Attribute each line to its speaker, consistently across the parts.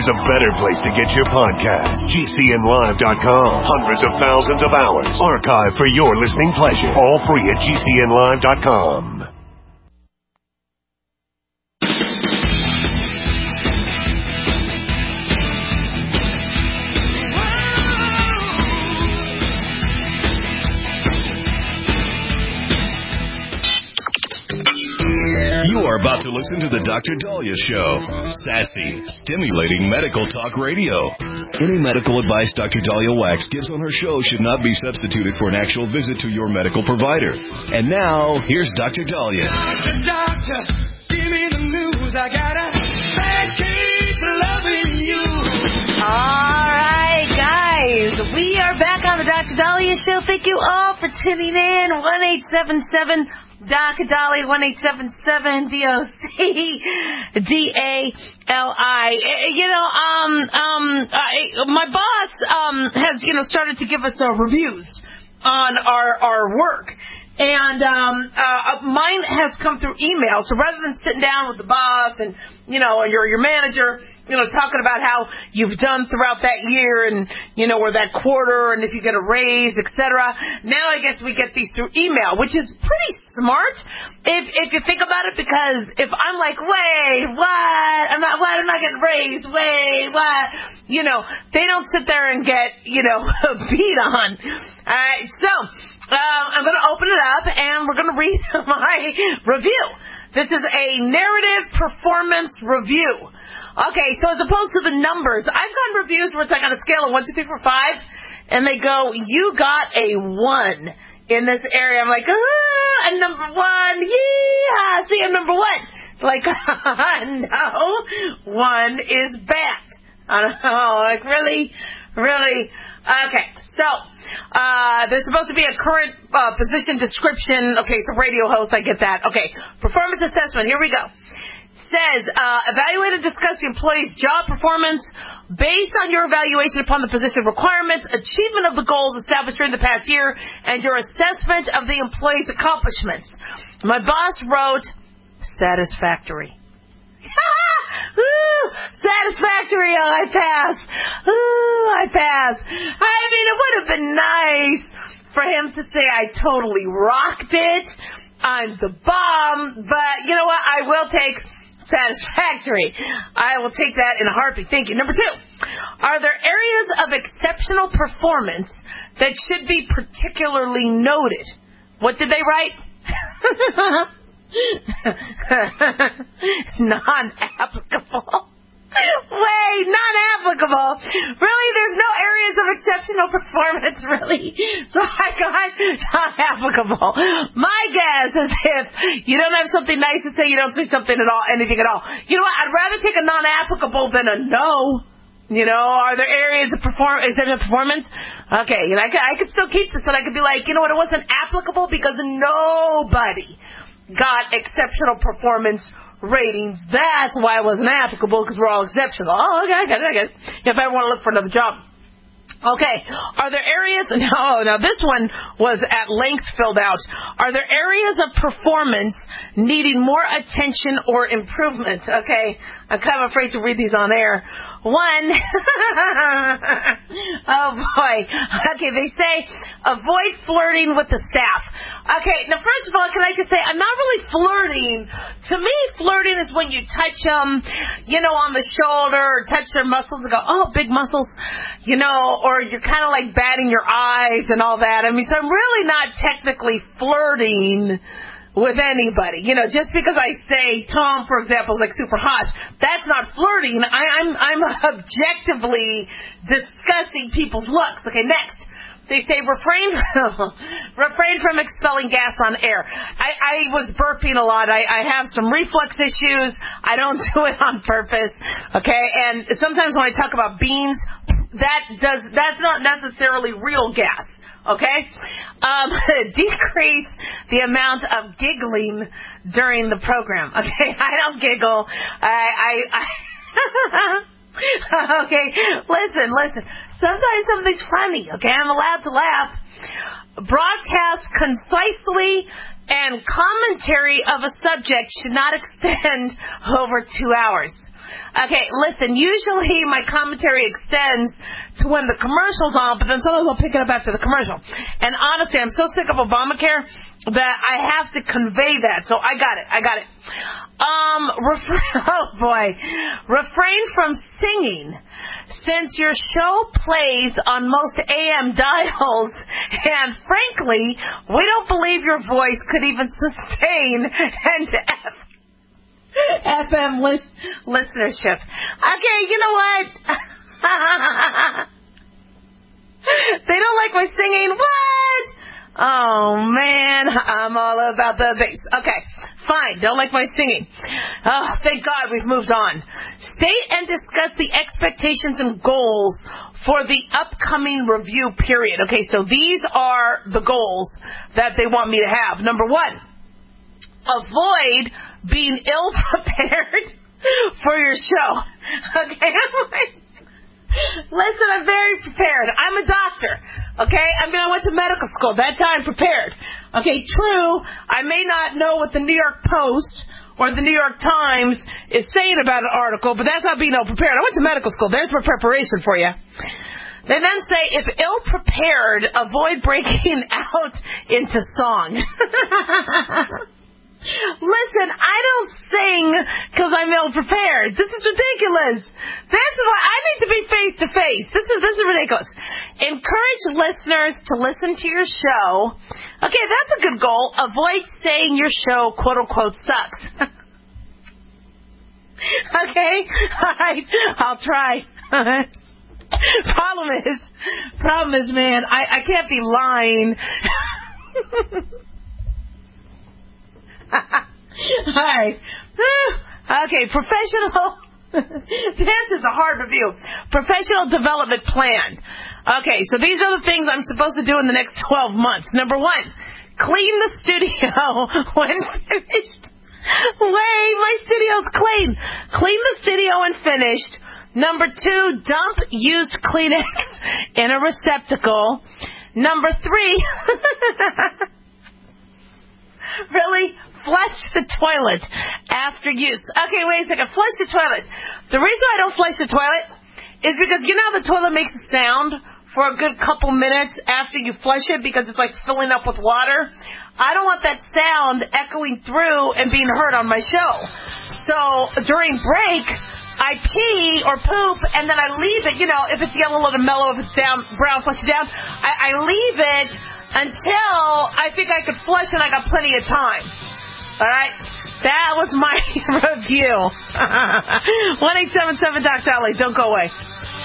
Speaker 1: there's a better place to get your podcast. GCNlive.com. Hundreds of thousands of hours archived for your listening pleasure. All free at GCNlive.com.
Speaker 2: You are about to listen to the Dr. Daliah Show. Sassy, stimulating medical talk radio. Any medical advice Dr. Daliah Wax gives on her show should not be substituted for an actual visit to your medical provider. And now, here's Dr. Daliah.
Speaker 3: Doctor, give me the news. I got a bad case of loving you.
Speaker 4: All right, guys. We are back on the Dr. Daliah Show. Thank you all for tuning in. 1-877 Dr. Daliah, 1-877 DOCDALI. My boss has started to give us reviews on our work. And mine has come through email. So rather than sitting down with the boss and your manager, talking about how you've done throughout that year and or that quarter and if you get a raise, etc. Now I guess we get these through email, which is pretty smart if you think about it, because if I'm like, wait, what? I'm not getting raised. Wait, what? They don't sit there and get beat on. All right, so. I'm going to open it up, and we're going to read my review. This is a narrative performance review. Okay, so as opposed to the numbers, I've gotten reviews where it's like on a scale of 1, 2, 3, 4, 5, and they go, you got a 1 in this area. I'm like, a number 1, yeah, see, I'm number 1. Like, no, 1 is bad. I don't know, like, really? Okay, so there's supposed to be a current position description. Okay, so radio host, I get that. Okay, performance assessment, here we go. Says, evaluate and discuss the employee's job performance based on your evaluation upon the position requirements, achievement of the goals established during the past year, and your assessment of the employee's accomplishments. My boss wrote, satisfactory. Ooh, satisfactory. Oh, I pass. Ooh, I pass. I mean, it would have been nice for him to say I totally rocked it. I'm the bomb. But you know what? I will take satisfactory. I will take that in a heartbeat. Thank you. Number 2, are there areas of exceptional performance that should be particularly noted? What did they write? Non-applicable. Wait, non-applicable? Really? There's no areas of exceptional performance, really? So I got non-applicable. My guess is if you don't have something nice to say, you don't say something at all, anything at all. You know what? I'd rather take a non-applicable than a no. Are there areas of exceptional performance? Okay, I could still keep this, and I could be like, you know what? It wasn't applicable because nobody got exceptional performance ratings. That's why it wasn't applicable, because we're all exceptional. Oh, okay, I get it. If I want to look for another job. Okay, are there areas, now this one was at length filled out. Are there areas of performance needing more attention or improvement? Okay, I'm kind of afraid to read these on air. 1, oh boy. Okay, they say avoid flirting with the staff. Okay, now first of all, can I just say, I'm not really flirting. To me, flirting is when you touch them, on the shoulder, or touch their muscles and go, oh, big muscles, or you're kind of like batting your eyes and all that. I mean, so I'm really not technically flirting with anybody. Just because I say Tom, for example, is like super hot, that's not flirting. I'm objectively discussing people's looks. Okay, next. They say refrain from expelling gas on air. I was burping a lot. I have some reflux issues. I don't do it on purpose. Okay, and sometimes when I talk about beans, that's not necessarily real gas. Okay? Decrease the amount of giggling during the program. Okay? I don't giggle. Okay, listen. Sometimes something's funny, okay? I'm allowed to laugh. Broadcast concisely, and commentary of a subject should not extend over 2 hours. Okay, listen, usually my commentary extends to when the commercial's on, but then sometimes I'll pick it up after the commercial. And honestly, I'm so sick of Obamacare that I have to convey that. So I got it. Refrain from singing since your show plays on most AM dials, and frankly, we don't believe your voice could even sustain FM listenership. Okay, you know what? They don't like my singing. What? Oh, man, I'm all about the bass. Okay, fine, don't like my singing. Oh, thank God we've moved on. State and discuss the expectations and goals for the upcoming review period. Okay, so these are the goals that they want me to have. Number 1, avoid being ill-prepared for your show. Okay, listen, I'm very prepared. I'm a doctor. Okay, I went to medical school. That's how I'm prepared. Okay, true, I may not know what the New York Post or the New York Times is saying about an article, but that's not being ill-prepared. I went to medical school. There's my preparation for you. They then say, if ill-prepared, avoid breaking out into song. Listen, I don't sing because I'm ill-prepared. This is ridiculous. That's why I need to be face-to-face. This is ridiculous. Encourage listeners to listen to your show. Okay, that's a good goal. Avoid saying your show, quote-unquote, sucks. Okay? All right. I'll try. Problem is, man, I can't be lying. Alright. Okay, professional. This is a hard review. Professional development plan. Okay, so these are the things I'm supposed to do in the next 12 months. Number 1, clean the studio when finished. Wait, my studio's clean. Clean the studio when finished. Number 2, dump used Kleenex in a receptacle. Number 3, really? Flush the toilet after use. Okay, wait a second. Flush the toilet. The reason I don't flush the toilet is because you know how the toilet makes a sound for a good couple minutes after you flush it because it's like filling up with water? I don't want that sound echoing through and being heard on my show. So during break, I pee or poop, and then I leave it. You know, if it's yellow, let it mellow. If it's brown, flush it down. I leave it until I think I could flush and I got plenty of time. All right? That was my review. 1-877-Doc-Dolly. Don't go away.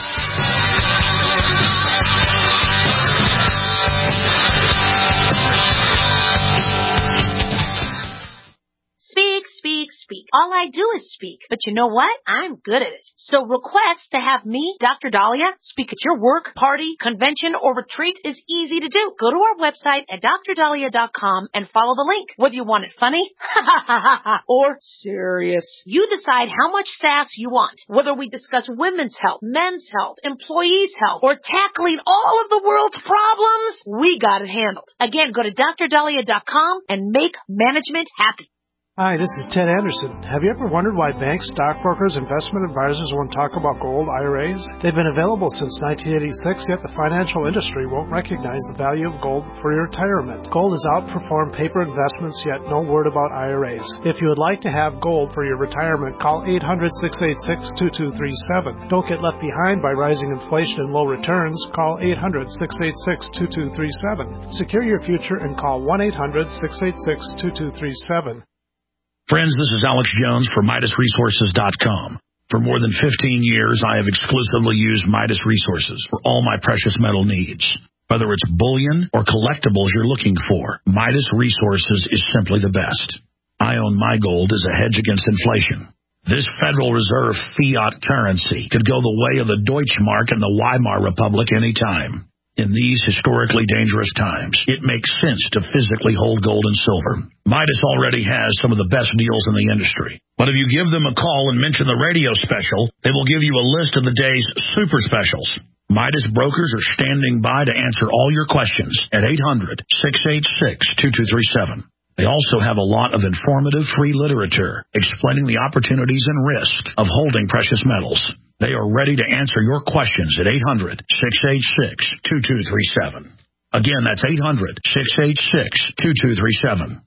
Speaker 5: Speak, speak, speak. All I do is speak. But you know what? I'm good at it. So request to have me, Dr. Dahlia, speak at your work, party, convention, or retreat is easy to do. Go to our website at drdahlia.com and follow the link. Whether you want it funny, or serious. You decide how much sass you want. Whether we discuss women's health, men's health, employees' health, or tackling all of the world's problems, we got it handled. Again, go to drdahlia.com and make management happy.
Speaker 6: Hi, this is Ted Anderson. Have you ever wondered why banks, stockbrokers, investment advisors won't talk about gold IRAs? They've been available since 1986, yet the financial industry won't recognize the value of gold for your retirement. Gold has outperformed paper investments, yet no word about IRAs. If you would like to have gold for your retirement, call 800-686-2237. Don't get left behind by rising inflation and low returns. Call 800-686-2237. Secure your future and call 1-800-686-2237.
Speaker 7: Friends, this is Alex Jones for MidasResources.com. For more than 15 years, I have exclusively used Midas Resources for all my precious metal needs. Whether it's bullion or collectibles you're looking for, Midas Resources is simply the best. I own my gold as a hedge against inflation. This Federal Reserve fiat currency could go the way of the Deutschmark and the Weimar Republic anytime. In these historically dangerous times, it makes sense to physically hold gold and silver. Midas already has some of the best deals in the industry. But if you give them a call and mention the radio special, they will give you a list of the day's super specials. Midas brokers are standing by to answer all your questions at 800-686-2237. They also have a lot of informative free literature explaining the opportunities and risk of holding precious metals. They are ready to answer your questions at 800-686-2237. Again, that's 800-686-2237.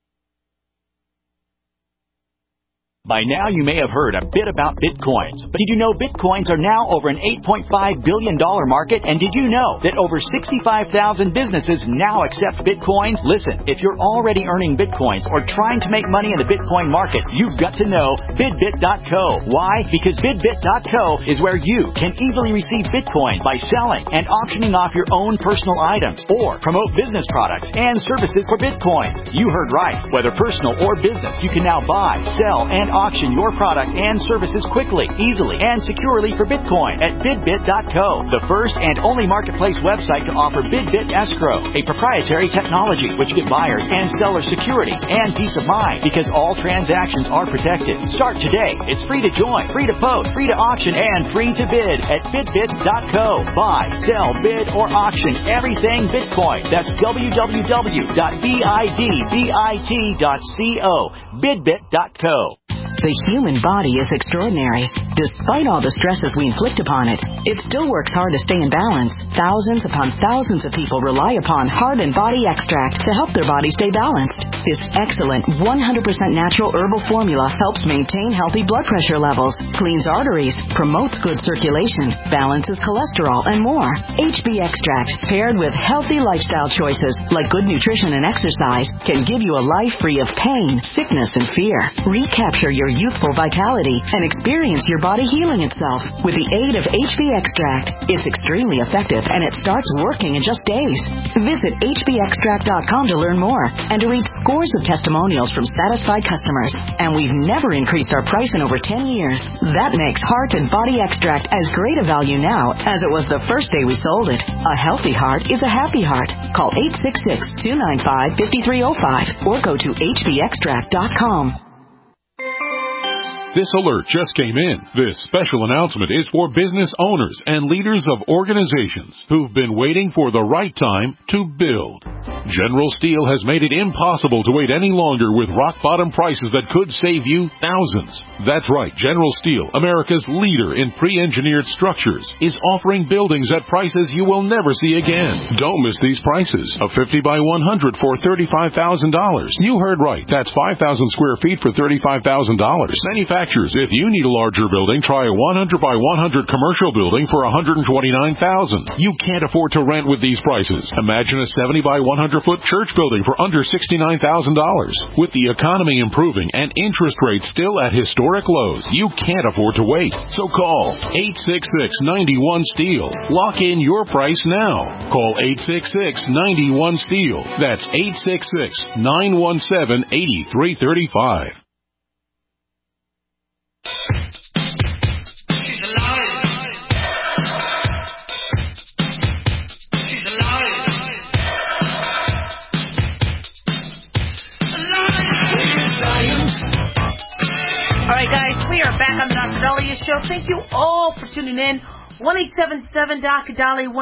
Speaker 8: By now, you may have heard a bit about Bitcoins. But did you know Bitcoins are now over an $8.5 billion market? And did you know that over 65,000 businesses now accept Bitcoins? Listen, if you're already earning Bitcoins or trying to make money in the Bitcoin market, you've got to know BidBit.co. Why? Because BidBit.co is where you can easily receive Bitcoins by selling and auctioning off your own personal items or promote business products and services for Bitcoins. You heard right. Whether personal or business, you can now buy, sell, and auction your product and services quickly, easily, and securely for Bitcoin at BidBit.co, the first and only marketplace website to offer BidBit Escrow, a proprietary technology which gives buyers and sellers security and peace of mind because all transactions are protected. Start today. It's free to join, free to post, free to auction, and free to bid at BidBit.co. Buy, sell, bid, or auction everything Bitcoin. That's www.bidbit.co. BidBit.co.
Speaker 9: The human body is extraordinary. Despite all the stresses we inflict upon it, it still works hard to stay in balance. Thousands upon thousands of people rely upon Heart and Body Extract to help their body stay balanced. This excellent 100% natural herbal formula helps maintain healthy blood pressure levels, cleans arteries, promotes good circulation, balances cholesterol, and more. HB Extract, paired with healthy lifestyle choices like good nutrition and exercise, can give you a life free of pain, sickness, and fear. Recapture your youthful vitality and experience your body healing itself with the aid of HB Extract. It's extremely effective and it starts working in just days. Visit hbextract.com to learn more and to read scores of testimonials from satisfied customers. And we've never increased our price in over 10 years. That makes Heart and Body Extract as great a value now as it was the first day we sold it. A healthy heart is a happy heart. Call 866-295-5305 or go to hbextract.com.
Speaker 10: This alert just came in. This special announcement is for business owners and leaders of organizations who've been waiting for the right time to build. General Steel has made it impossible to wait any longer with rock-bottom prices that could save you thousands. That's right, General Steel, America's leader in pre-engineered structures, is offering buildings at prices you will never see again. Don't miss these prices. A 50 by 100 for $35,000. You heard right. That's 5,000 square feet for $35,000. Manufacturers, if you need a larger building, try a 100 by 100 commercial building for $129,000. You can't afford to rent with these prices. Imagine a 70 by 100 foot church building for under $69,000. With the economy improving and interest rates still at historic lows, you can't afford to wait. So call 866-91-STEEL. Lock in your price now. Call 866-91-STEEL. That's 866-917-8335.
Speaker 3: She's alive. She's alive.
Speaker 4: All right, guys, we are back on the Dr. Daliah Show. Thank you all for tuning in. 1-877-Dr.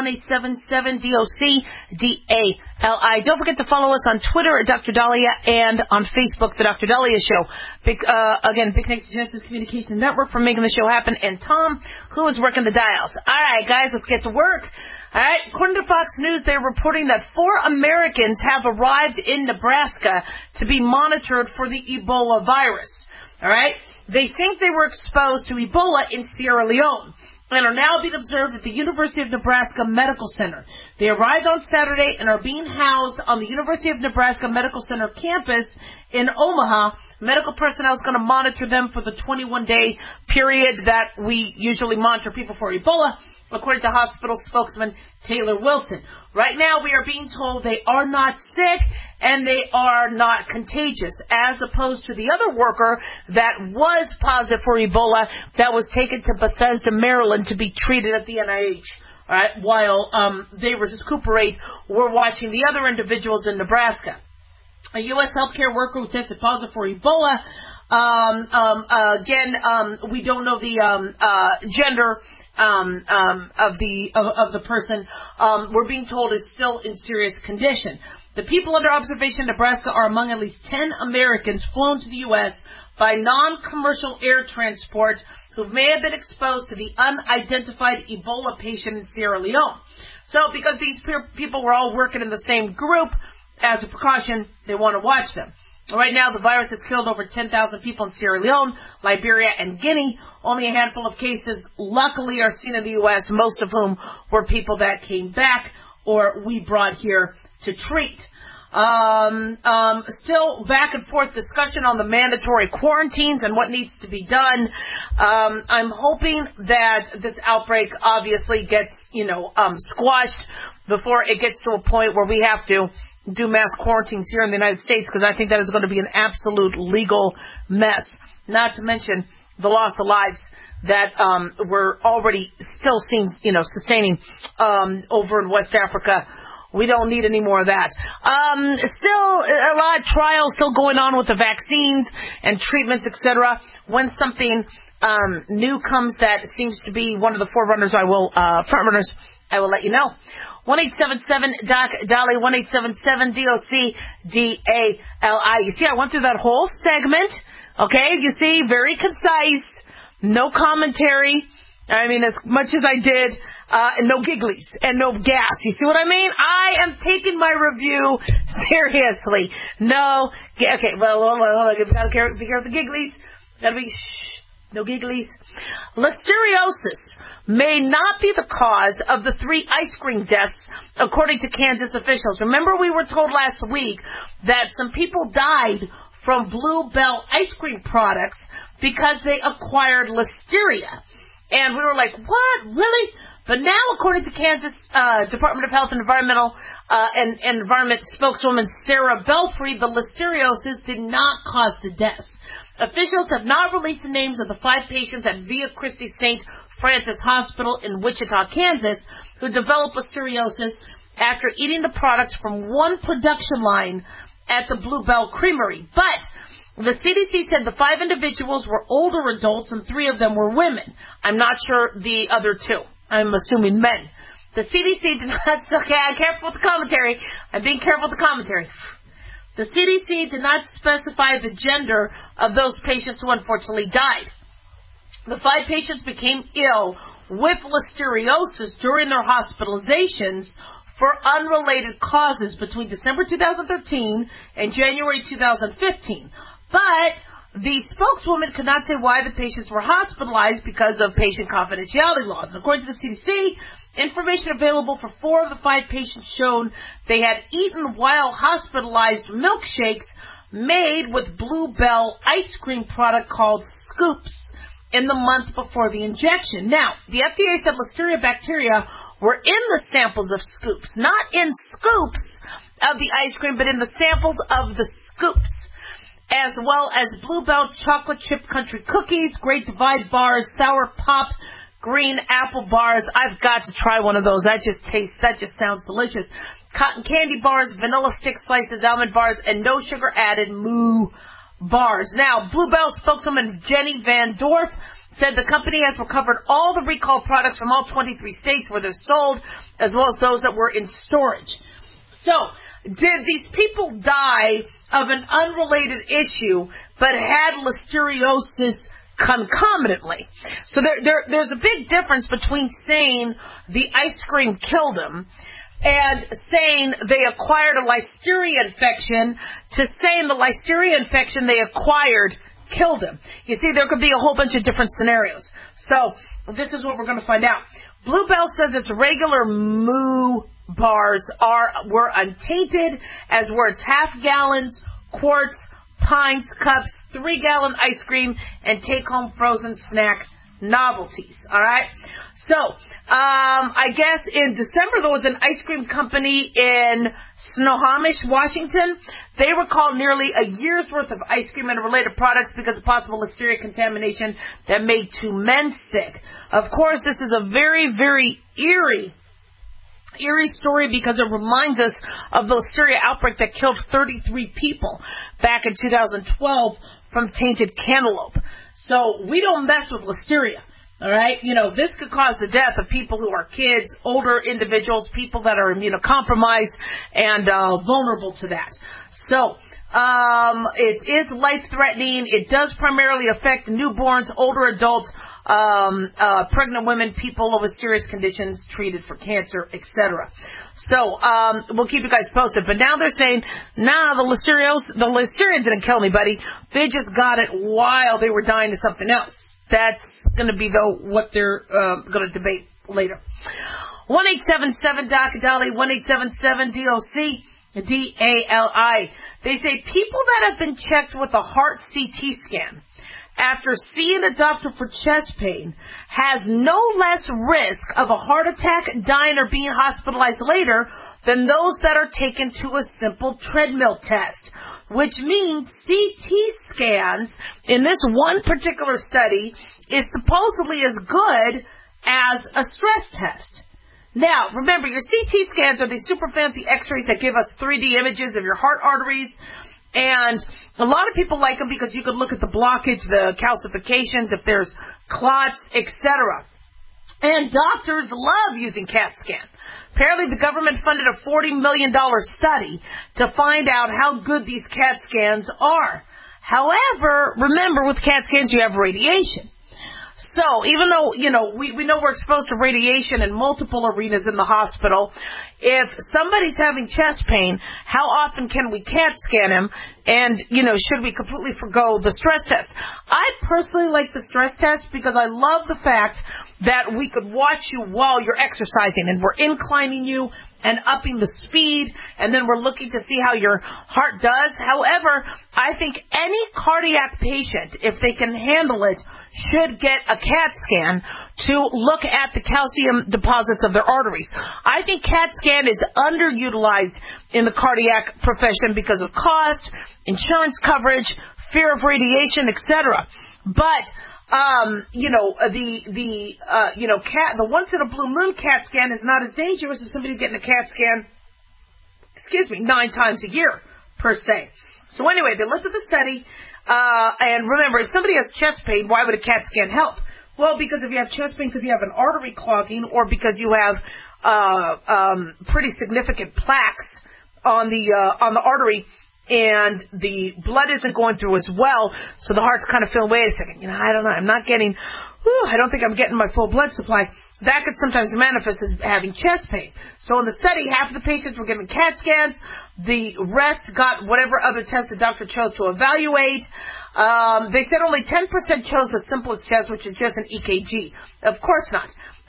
Speaker 4: 1-877-DOC-DALI. Don't forget to follow us on Twitter at Dr. Daliah and on Facebook, The Dr. Daliah Show. Big thanks to Genesis Communication Network for making the show happen, and Tom, who is working the dials. All right, guys, let's get to work. All right, according to Fox News, they're reporting that 4 Americans have arrived in Nebraska to be monitored for the Ebola virus. All right, they think they were exposed to Ebola in Sierra Leone and are now being observed at the University of Nebraska Medical Center. They arrived on Saturday and are being housed on the University of Nebraska Medical Center campus in Omaha. Medical personnel is going to monitor them for the 21-day period that we usually monitor people for Ebola, according to hospital spokesman Taylor Wilson. Right now, we are being told they are not sick and they are not contagious, as opposed to the other worker that was positive for Ebola that was taken to Bethesda, Maryland, to be treated at the NIH. All right, while they recuperate, we're watching the other individuals in Nebraska. A U.S. healthcare worker who tested positive for Ebola Again, we don't know the gender of the person. We're being told is still in serious condition. The people under observation in Nebraska are among at least 10 Americans flown to the U.S. by non-commercial air transport who may have been exposed to the unidentified Ebola patient in Sierra Leone. So because these people were all working in the same group, as a precaution, they want to watch them. Right now, the virus has killed over 10,000 people in Sierra Leone, Liberia, and Guinea. Only a handful of cases, luckily, are seen in the U.S., most of whom were people that came back or we brought here to treat. Still back and forth discussion on the mandatory quarantines and what needs to be done. I'm hoping that this outbreak obviously gets, squashed before it gets to a point where we have to do mass quarantines here in the United States, because I think that is going to be an absolute legal mess. Not to mention the loss of lives that we're already still seeing, sustaining over in West Africa. We don't need any more of that. Still a lot of trials still going on with the vaccines and treatments, etc. When something new comes that seems to be one of the forerunners, frontrunners, I will let you know. 1-877-DOC-DOLLY, 1-877-DOC-DALI. You see, I went through that whole segment. Okay, you see, very concise, no commentary. I mean, as much as I did, no gigglies and no gas. You see what I mean? I am taking my review seriously. No, okay, well, hold on. You gotta be careful with the gigglies. Gotta be, no gigglies. Listeriosis may not be the cause of the 3 ice cream deaths, according to Kansas officials. Remember, we were told last week that some people died from Blue Bell ice cream products because they acquired listeria. And we were like, what? Really? But now, according to Kansas Department of Health and Environmental and Environment spokeswoman Sarah Belfry, the listeriosis did not cause the deaths. Officials have not released the names of the 5 patients at Via Christi St. Francis Hospital in Wichita, Kansas, who developed listeriosis after eating the products from one production line at the Blue Bell Creamery. But the CDC said the 5 individuals were older adults and 3 of them were women. I'm not sure the other 2. I'm assuming men. The CDC did not, okay, I'm careful with the commentary. I'm being careful with the commentary. The CDC did not specify the gender of those patients who unfortunately died. The 5 patients became ill with listeriosis during their hospitalizations for unrelated causes between December 2013 and January 2015. But the spokeswoman could not say why the patients were hospitalized because of patient confidentiality laws. And according to the CDC, information available for 4 of the 5 patients showed they had eaten while hospitalized milkshakes made with Blue Bell ice cream product called Scoops in the month before the injection. Now, the FDA said Listeria bacteria were in the samples of Scoops, not in scoops of the ice cream, but in the samples of the Scoops, as well as Blue Bell chocolate chip country cookies, Great Divide bars, sour pop, green apple bars. I've got to try one of those. That just sounds delicious. Cotton candy bars, vanilla stick slices, almond bars, and no sugar added Moo bars. Now, Blue Bell spokeswoman Jenny Van Dorf said the company has recovered all the recalled products from all 23 states where they're sold, as well as those that were in storage. So, did these people die of an unrelated issue but had listeriosis concomitantly? So there's a big difference between saying the ice cream killed them and saying they acquired a listeria infection to saying the listeria infection they acquired killed them. You see, there could be a whole bunch of different scenarios. So this is what we're going to find out. Blue Bell says its regular Moo bars were untainted, as were its half gallons, quarts, pints, cups, 3-gallon ice cream, and take-home frozen snack novelties. All right. So, I guess in December there was an ice cream company in Snohomish, Washington. They recalled nearly a year's worth of ice cream and related products because of possible listeria contamination that made 2 men sick. Of course, this is a very, very eerie story because it reminds us of the listeria outbreak that killed 33 people back in 2012 from tainted cantaloupe. So we don't mess with listeria. All right, this could cause the death of people who are kids, older individuals, people that are immunocompromised and vulnerable to that. So it is life-threatening. It does primarily affect newborns, older adults, pregnant women, people with serious conditions treated for cancer, etc. So we'll keep you guys posted. But now they're saying, nah, the Listeria didn't kill anybody. They just got it while they were dying of something else. That's going to be, though, what they're going to debate later. 1-877-DOC-DOLLY, 1-877-DOC-DALI. They say people that have been checked with a heart CT scan after seeing a doctor for chest pain has no less risk of a heart attack, dying, or being hospitalized later than those that are taken to a simple treadmill test, which means CT scans in this one particular study is supposedly as good as a stress test. Now, remember, your CT scans are these super fancy x-rays that give us 3D images of your heart arteries. And a lot of people like them because you can look at the blockage, the calcifications, if there's clots, etc. And doctors love using CAT scan. Apparently the government funded a $40 million study to find out how good these CAT scans are. However, remember, with CAT scans you have radiation. So even though, we know we're exposed to radiation in multiple arenas in the hospital, if somebody's having chest pain, how often can we CAT scan him? And, should we completely forgo the stress test? I personally like the stress test because I love the fact that we could watch you while you're exercising and we're inclining you and upping the speed, and then we're looking to see how your heart does. However, I think any cardiac patient, if they can handle it, should get a CAT scan to look at the calcium deposits of their arteries. I think CAT scan is underutilized in the cardiac profession because of cost, insurance coverage, fear of radiation, etc. But the once in a blue moon CAT scan is not as dangerous as somebody getting a CAT scan, 9 times a year, per se. So anyway, they looked at the study, and remember, if somebody has chest pain, why would a CAT scan help? Well, because if you have chest pain because you have an artery clogging or because you have pretty significant plaques on the artery, and the blood isn't going through as well, so the heart's kind of feeling, wait a second, I don't know, I don't think I'm getting my full blood supply. That could sometimes manifest as having chest pain. So in the study, half of the patients were given CAT scans, the rest got whatever other test the doctor chose to evaluate. They said only 10% chose the simplest test, which is just an EKG. Of course not.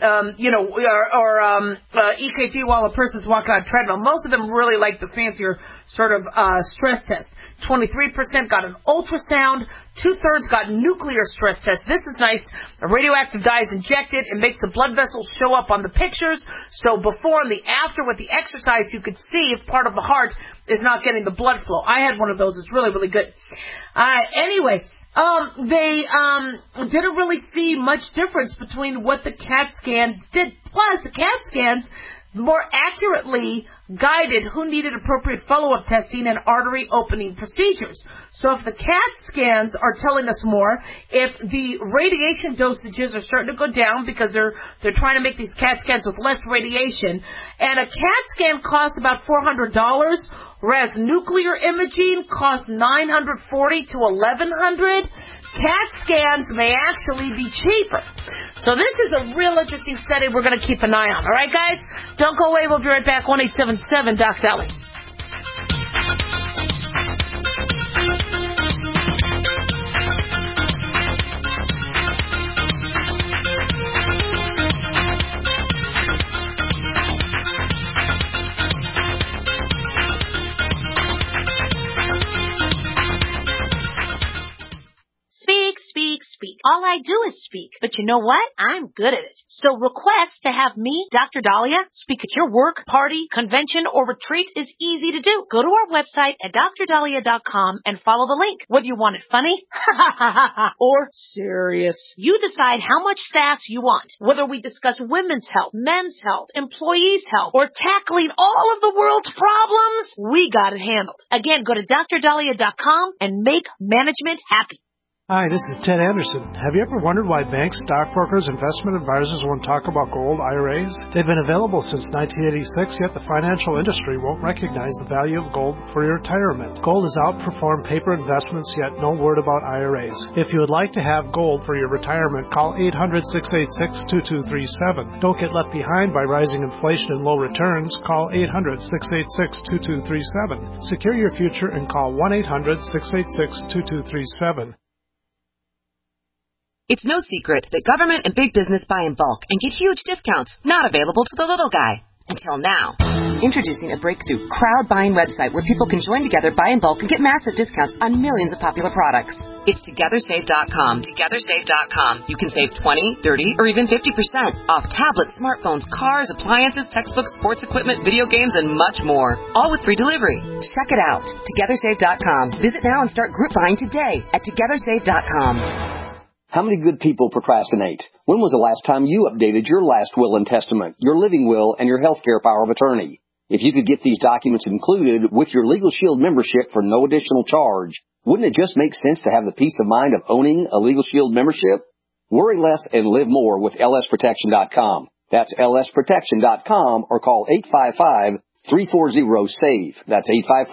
Speaker 4: EKG while a person's walking on a treadmill. Most of them really like the fancier sort of stress test. 23% got an ultrasound. 2/3 got nuclear stress test. This is nice. A radioactive dye is injected. It makes the blood vessels show up on the pictures. So before and the after with the exercise, you could see if part of the heart is not getting the blood flow. I had one of those. It's really, really good. Anyway, they didn't really see much difference between what the CAT scans did. Plus, the CAT scans more accurately guided who needed appropriate follow-up testing and artery opening procedures. So if the CAT scans are telling us more, if the radiation dosages are starting to go down because they're trying to make these CAT scans with less radiation, and a CAT scan costs about $400, whereas nuclear imaging costs $940 to $1,100, CAT scans may actually be cheaper. So this is a real interesting study we're going to keep an eye on. All right, guys? Don't go away. We'll be right back. 1-877-DOC-DOLLY.
Speaker 5: All I do is speak. But you know what? I'm good at it. So request to have me, Dr. Dahlia, speak at your work, party, convention, or retreat is easy to do. Go to our website at drdahlia.com and follow the link. Whether you want it funny or serious, you decide how much sass you want. Whether we discuss women's health, men's health, employees' health, or tackling all of the world's problems, we got it handled. Again, go to drdahlia.com and make management happy.
Speaker 6: Hi, this is Ted Anderson. Have you ever wondered why banks, stockbrokers, investment advisors won't talk about gold IRAs? They've been available since 1986, yet the financial industry won't recognize the value of gold for your retirement. Gold has outperformed paper investments, yet no word about IRAs. If you would like to have gold for your retirement, call 800-686-2237. Don't get left behind by rising inflation and low returns. Call 800-686-2237. Secure your future and call 1-800-686-2237.
Speaker 11: It's no secret that government and big business buy in bulk and get huge discounts not available to the little guy. Until now. Introducing a breakthrough crowd buying website where people can join together, buy in bulk, and get massive discounts on millions of popular products. It's TogetherSave.com. TogetherSave.com. You can save 20, 30, or even 50% off tablets, smartphones, cars, appliances, textbooks, sports equipment, video games, and much more. All with free delivery. Check it out. TogetherSave.com. Visit now and start group buying today at TogetherSave.com.
Speaker 12: How many good people procrastinate? When was the last time you updated your last will and testament, your living will, and your healthcare power of attorney? If you could get these documents included with your Legal Shield membership for no additional charge, wouldn't it just make sense to have the peace of mind of owning a Legal Shield membership? Worry less and live more with lsprotection.com. That's lsprotection.com or call 855-340-SAVE. That's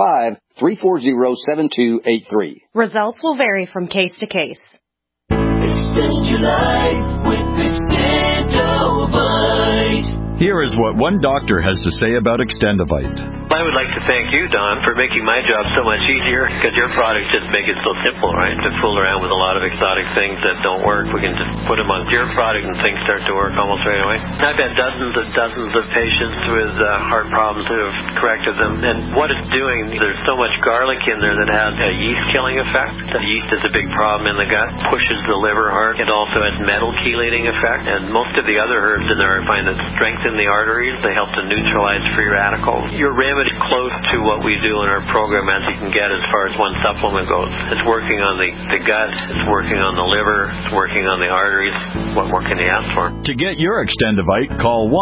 Speaker 12: 855-340-7283.
Speaker 13: Results will vary from case to case.
Speaker 14: Extend your life with Extendovite.
Speaker 15: Here is what one doctor has to say about Extendovite.
Speaker 16: I would like to thank you, Don, for making my job so much easier, because your products just make it so simple, right? To fool around with a lot of exotic things that don't work, we can just put them on your product and things start to work almost right away. I've had dozens of patients with heart problems who have corrected them, and what it's doing, there's so much garlic in there that has a yeast-killing effect. The yeast is a big problem in the gut, pushes the liver hard. It also has metal chelating effect, and most of the other herbs in there I find that strengthen the arteries. They help to neutralize free radicals. Your remedy close to what we do in our program as you can get as far as one supplement goes. It's working on the gut, it's working on the liver, it's working on the arteries. What more can you ask for?
Speaker 15: To get your Extendovite, call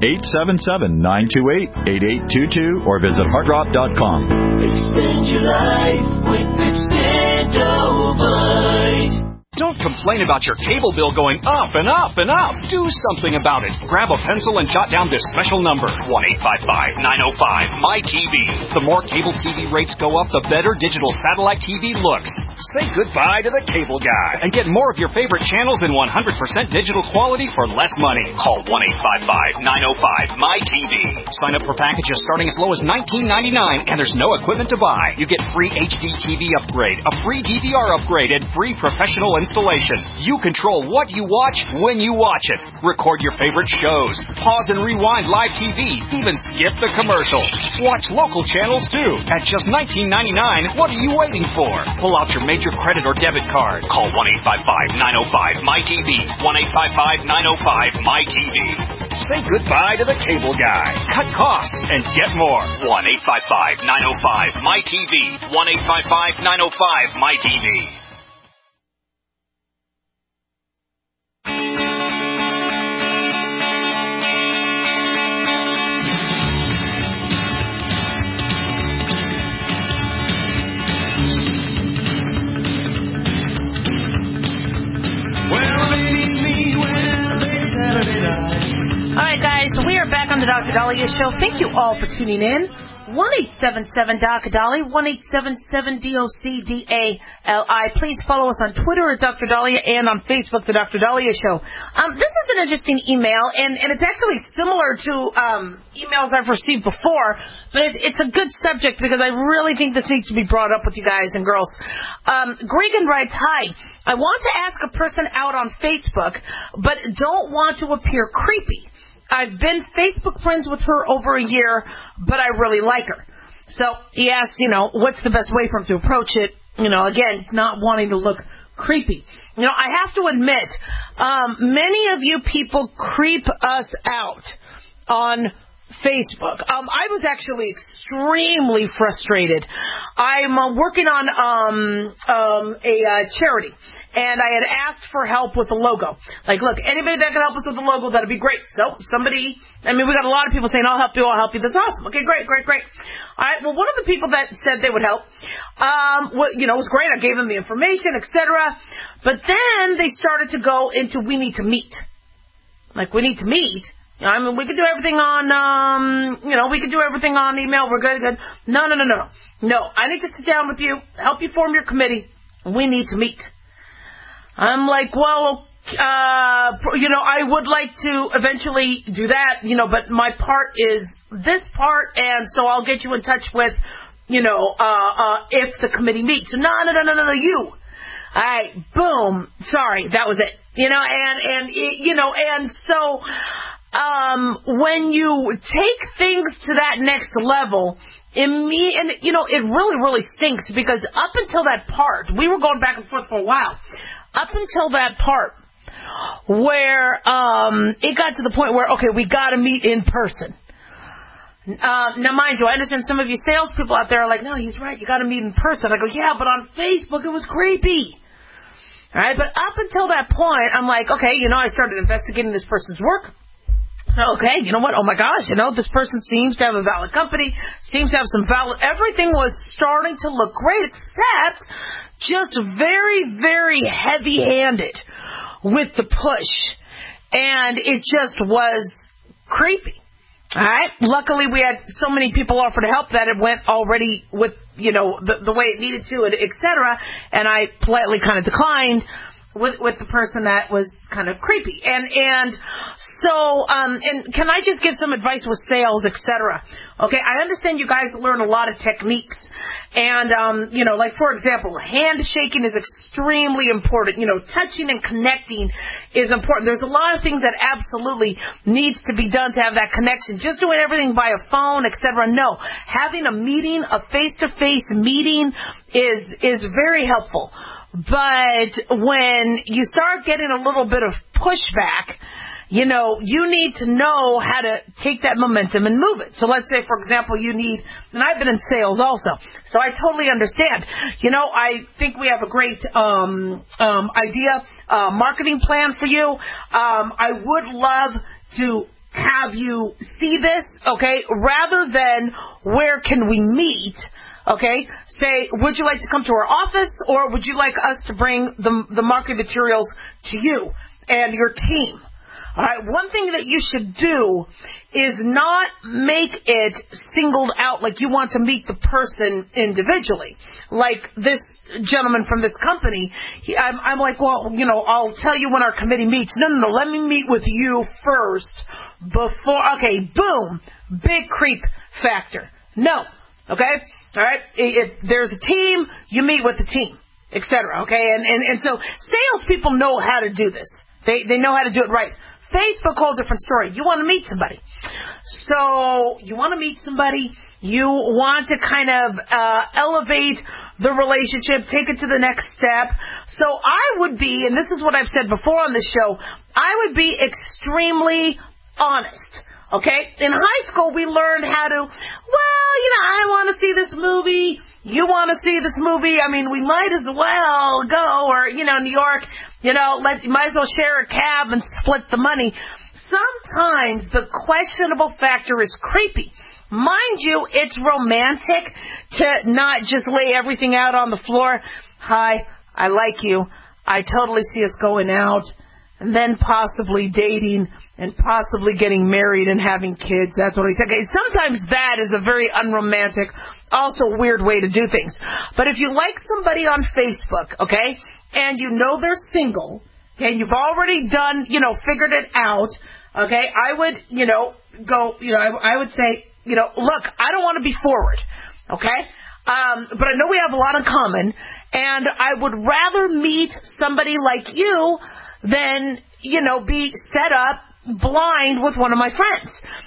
Speaker 15: 1-877-928-8822 or visit heartdrop.com.
Speaker 14: Extend your life with Extendovite.
Speaker 8: Don't complain about your cable bill going up and up and up. Do something about it. Grab a pencil and jot down this special number, 1-855-905-MyTV. The more cable TV rates go up, the better digital satellite TV looks. Say goodbye to the cable guy and get more of your favorite channels in 100% digital quality for less money. Call 1-855-905-MyTV. Sign up for packages starting as low as $19.99, and there's no equipment to buy. You get free HD TV upgrade, a free DVR upgrade, and free professional installation. You control what you watch when you watch it. Record your favorite shows. Pause and rewind live TV. Even skip the commercials. Watch local channels too. At just $19.99, what are you waiting for? Pull out your major credit or debit card. Call 1-855-905-MyTV. 1-855-905-MyTV. Say goodbye to the cable guy. Cut costs and get more. 1-855-905-MyTV. 1-855-905-MyTV.
Speaker 4: All right, guys, so we are back on the Dr. Dahlia Show. Thank you all for tuning in. 1-877-DOC-DALI, 1-877-DOC-DALI. Please follow us on Twitter at Dr. Dahlia and on Facebook, The Dr. Dahlia Show. This is an interesting email, and it's actually similar to emails I've received before, but it's a good subject because I really think this needs to be brought up with you guys and girls. Gregan writes, hi, I want to ask a person out on Facebook, but don't want to appear creepy. I've been Facebook friends with her over a year, but I really like her. So he asked, what's the best way for him to approach it? Again, not wanting to look creepy. I have to admit, many of you people creep us out on Facebook. I was actually extremely frustrated. I'm working on a charity, and I had asked for help with the logo. Like, look, anybody that can help us with the logo, that'd be great. So we got a lot of people saying, I'll help you. That's awesome. Okay, great. All right, well, one of the people that said they would help, was great. I gave them the information, etc. But then they started to go into, we need to meet. Like, we need to meet. We could do everything on, we could do everything on email. We're good. No. I need to sit down with you, help you form your committee. We need to meet. I'm like, well, I would like to eventually do that, but my part is this part, and so I'll get you in touch with, if the committee meets. No, you. All right, boom. Sorry, that was it. And so, when you take things to that next level, it really, really stinks, because up until that part, we were going back and forth for a while, up until that part where it got to the point where, okay, we got to meet in person. Now, mind you, I understand some of you salespeople out there are like, no, he's right, you got to meet in person. I go, yeah, but on Facebook it was creepy. All right, but up until that point, I'm like, okay, I started investigating this person's work. Okay, you know what? Oh my gosh, this person seems to have a valid company, seems to have some valid, everything was starting to look great, except just very, very heavy-handed with the push. And it just was creepy. All right. Luckily, we had so many people offer to help that it went already with, the way it needed to, etc. And I politely kind of declined with the person that was kind of creepy. And so, and can I just give some advice with sales, etc.? Okay, I understand you guys learn a lot of techniques. And, like, for example, handshaking is extremely important. Touching and connecting is important. There's a lot of things that absolutely needs to be done to have that connection. Just doing everything by a phone, etc. No. Having a meeting, a face-to-face meeting is very helpful. But when you start getting a little bit of pushback, you need to know how to take that momentum and move it. So let's say, for example, and I've been in sales also, so I totally understand. I think we have a great idea, marketing plan for you. I would love to have you see this, okay, rather than where can we meet. Okay, say, would you like to come to our office, or would you like us to bring the marketing materials to you and your team? All right, one thing that you should do is not make it singled out like you want to meet the person individually. Like this gentleman from this company, I'm like, well, I'll tell you when our committee meets. No, let me meet with you first before, okay, boom, big creep factor. No. Okay? All right? If there's a team, you meet with the team, etc. Okay? And so salespeople know how to do this. They know how to do it right. Facebook, whole different story. You want to meet somebody. So you want to meet somebody. You want to kind of elevate the relationship, take it to the next step. So I would be, and this is what I've said before on this show, I would be extremely honest. Okay? In high school, we learned how to, I want to see this movie. You want to see this movie. I mean, we might as well go, or, New York, might as well share a cab and split the money. Sometimes the questionable factor is creepy. Mind you, it's romantic to not just lay everything out on the floor. Hi, I like you. I totally see us going out. And then possibly dating and possibly getting married and having kids. That's what he said. Okay, sometimes that is a very unromantic, also weird way to do things. But if you like somebody on Facebook, okay, and they're single, okay, you've already done, figured it out, okay, I would, go, I would say, look, I don't want to be forward, okay? But I know we have a lot in common, and I would rather meet somebody like you than, be set up blind with one of my friends.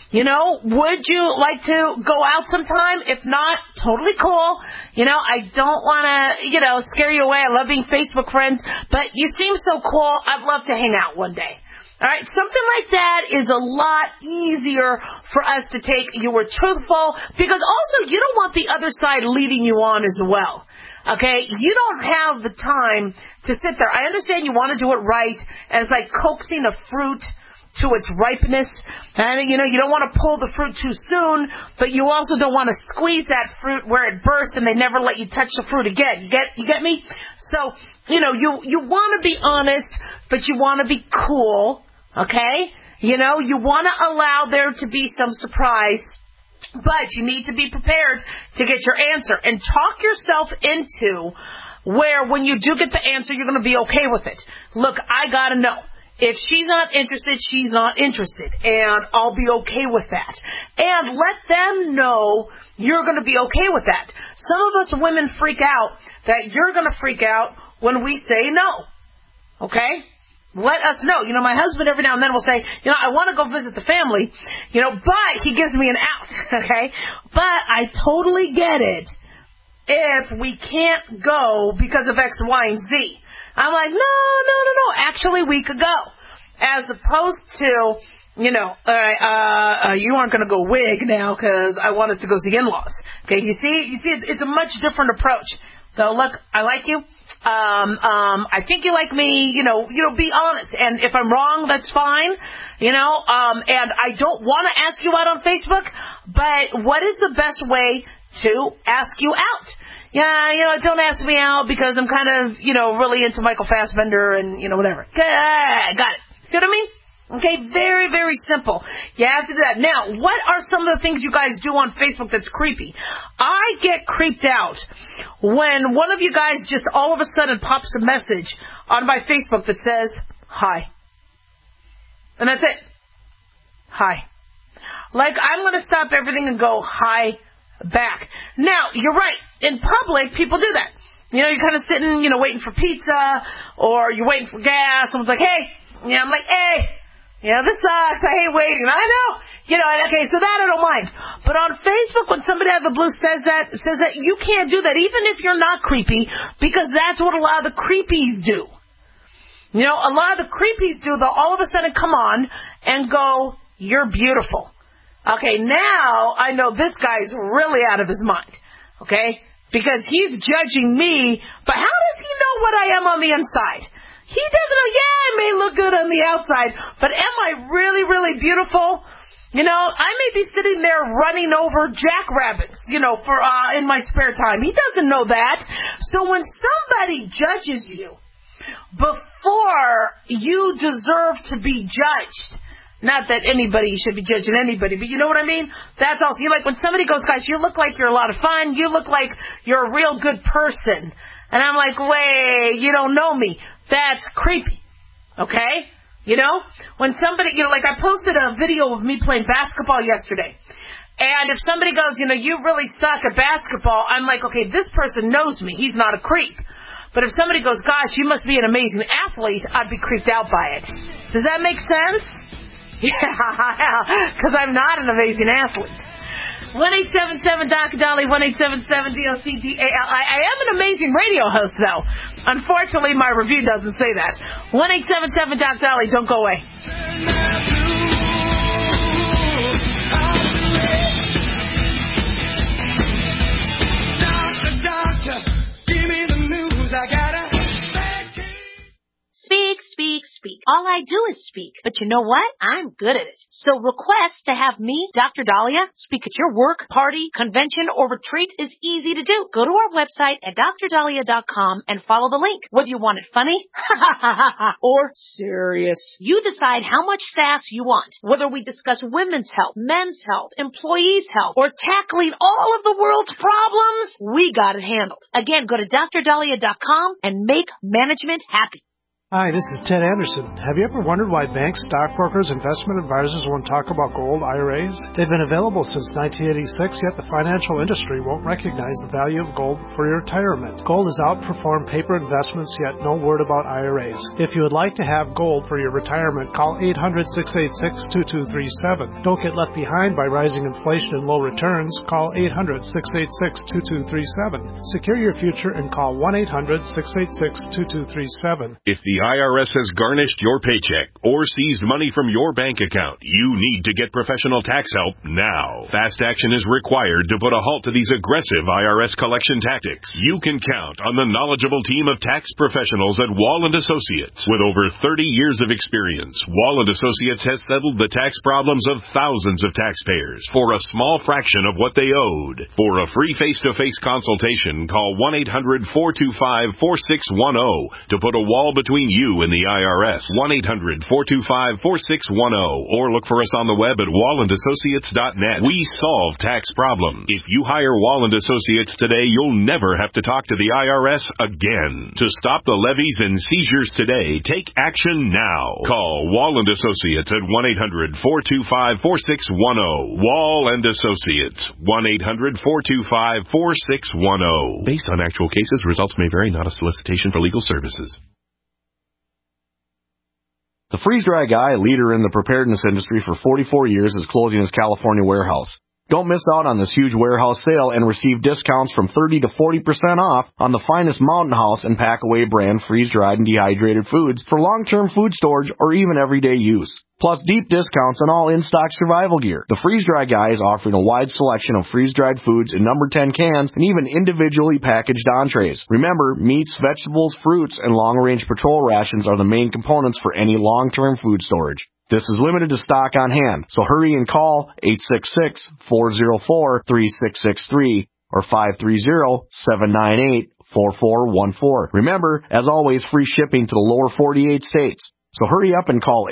Speaker 4: You know, would you like to go out sometime? If not, totally cool. You know, I don't want to, you know, scare you away. I love being Facebook friends, but you seem so cool. I'd love to hang out one day. All right, something like that is a lot easier for us to take. You were truthful, because also you don't want the other side leading you on as well. Okay, you don't have the time to sit there. I understand you want to do it right, and it's like coaxing a fruit to its ripeness. And, you know, you don't want to pull the fruit too soon, but you also don't want to squeeze that fruit where it bursts and they never let you touch the fruit again. You get me? So, you know, you want to be honest, but you want to be cool. Okay? You know, you want to allow there to be some surprise, but you need to be prepared to get your answer. And talk yourself into where when you do get the answer, you're going to be okay with it. Look, I got to know. If she's not interested, she's not interested. And I'll be okay with that. And let them know you're going to be okay with that. Some of us women freak out that you're going to freak out when we say no. Okay? Let us know. You know, my husband every now and then will say, you know, I want to go visit the family, you know, but he gives me an out, okay? But I totally get it if we can't go because of X, Y, and Z. I'm like, no. Actually, we could go. As opposed to, you know, you aren't going to go wig now because I want us to go see in-laws. Okay, you see, it's a much different approach. So look, I like you. I think you like me. You know, be honest. And if I'm wrong, that's fine. You know, and I don't want to ask you out on Facebook, but what is the best way to ask you out? Yeah, you know, don't ask me out because I'm kind of, you know, really into Michael Fassbender and, you know, whatever. Okay, got it. See what I mean? Okay, very, very simple. You have to do that. Now, what are some of the things you guys do on Facebook that's creepy? I get creeped out when one of you guys just all of a sudden pops a message on my Facebook that says, hi. And that's it. Hi. Like, I'm going to stop everything and go, hi, back. Now, you're right. In public, people do that. You know, you're kind of sitting, you know, waiting for pizza, or you're waiting for gas. Someone's like, hey. Yeah, I'm like, hey. You know, this sucks. I hate waiting. I know. You know, okay, so that I don't mind. But on Facebook, when somebody out of the blue says that, you can't do that, even if you're not creepy, because that's what a lot of the creepies do. You know, a lot of the creepies do, they'll all of a sudden come on and go, you're beautiful. Okay, now I know this guy's really out of his mind. Okay? Because he's judging me, but how does he know what I am on the inside? He doesn't know, yeah, I may look good on the outside, but am I really, really beautiful? You know, I may be sitting there running over jackrabbits, you know, for in my spare time. He doesn't know that. So when somebody judges you before you deserve to be judged, not that anybody should be judging anybody, but you know what I mean? That's also, you like when somebody goes, guys, you look like you're a lot of fun. You look like you're a real good person. And I'm like, wait, you don't know me. That's creepy. Okay? You know? When somebody, you know, like I posted a video of me playing basketball yesterday. And if somebody goes, you know, you really suck at basketball, I'm like, okay, this person knows me. He's not a creep. But if somebody goes, gosh, you must be an amazing athlete, I'd be creeped out by it. Does that make sense? Yeah, because I'm not an amazing athlete. 1-877-DOC-DOLLY, 1-877-DOC-DALI. I am an amazing radio host, though. Unfortunately, my review doesn't say that. 1-877-DOC-DOLLY. Don't go away.
Speaker 3: Doctor, give me the news. I got a
Speaker 5: Speak, speak, speak. All I do is speak. But you know what? I'm good at it. So request to have me, Dr. Dahlia, speak at your work, party, convention, or retreat is easy to do. Go to our website at drdahlia.com and follow the link. Whether you want it funny, or serious, you decide how much sass you want. Whether we discuss women's health, men's health, employees' health, or tackling all of the world's problems, we got it handled. Again, go to drdahlia.com and make management happy.
Speaker 6: Hi, this is Ted Anderson. Have you ever wondered why banks, stockbrokers, investment advisors won't talk about gold IRAs? They've been available since 1986, yet the financial industry won't recognize the value of gold for your retirement. Gold has outperformed paper investments, yet no word about IRAs. If you would like to have gold for your retirement, call 800-686-2237. Don't get left behind by rising inflation and low returns. Call 800-686-2237. Secure your future and call 1-800-686-2237.
Speaker 17: If the IRS has garnished your paycheck or seized money from your bank account, you need to get professional tax help now. Fast action is required to put a halt to these aggressive IRS collection tactics. You can count on the knowledgeable team of tax professionals at Wall & Associates. With over 30 years of experience, Wall & Associates has settled the tax problems of thousands of taxpayers for a small fraction of what they owed. For a free face-to-face consultation, call 1-800-425-4610 to put a wall between you and the IRS. 1-800-425-4610 or look for us on the web at wallandassociates.net. We solve tax problems. If you hire Wall & Associates today, you'll never have to talk to the IRS again. To stop the levies and seizures today, take action now. Call Wall & Associates at 1-800-425-4610. Wall & Associates. 1-800-425-4610. Based on actual cases, results may vary, not a solicitation for legal services.
Speaker 18: The Freeze-Dry Guy, a leader in the preparedness industry for 44 years, is closing his California warehouse. Don't miss out on this huge warehouse sale and receive discounts from 30 to 40% off on the finest Mountain House and Packaway brand freeze-dried and dehydrated foods for long-term food storage or even everyday use. Plus deep discounts on all in-stock survival gear. The Freeze-Dry Guy is offering a wide selection of freeze-dried foods in number 10 cans and even individually packaged entrees. Remember, meats, vegetables, fruits, and long-range patrol rations are the main components for any long-term food storage. This is limited to stock on hand, so hurry and call 866-404-3663 or 530-798-4414. Remember, as always, free shipping to the lower 48 states. So hurry up and call